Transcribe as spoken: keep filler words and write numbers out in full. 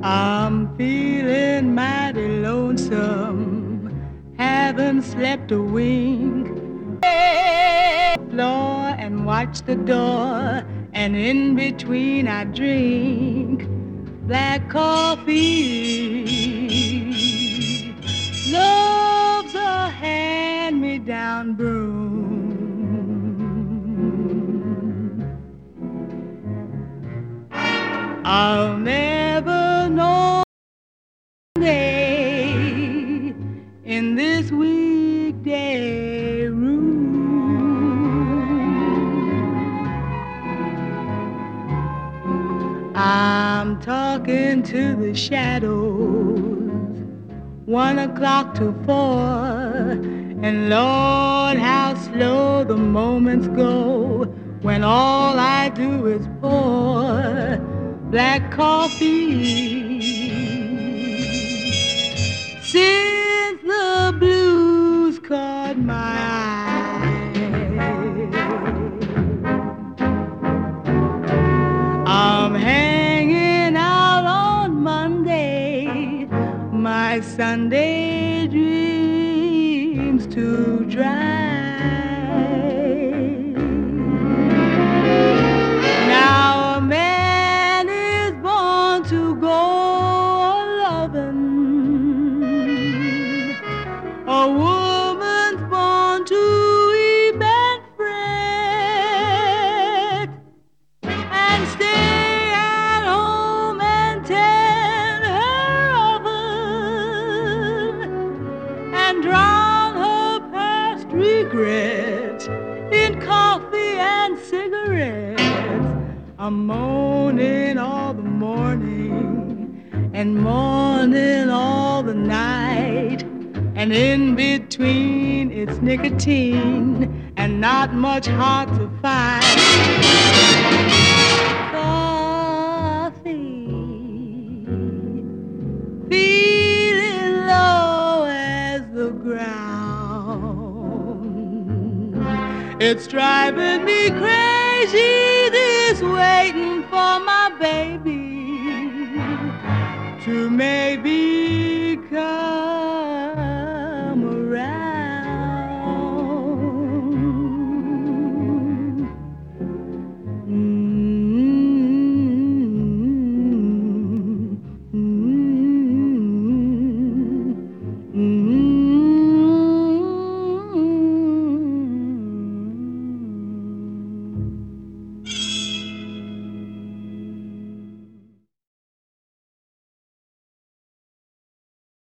I'm feeling mighty lonesome, haven't slept a wink. Floor and watch the door, and in between I drink black coffee. Love's a hand-me-down broom. I'll never know day in this weekday room. I'm talking to the shadows, one o'clock to four, and Lord, how slow the moments go when all I do is pour black coffee. Since the blues caught my eye, I'm hanging out on Monday, my Sunday dreams to dry. Now a man is born to go loving, a woman's born to weep and fret, and stay at home and tend her oven, and drown her past regrets in coffee and cigarettes. I'm moaning all the morning and mourning all the night, and in between it's nicotine and not much heart to find. Coffee, feeling low as the ground. It's driving me crazy, this waiting for my baby to maybe come.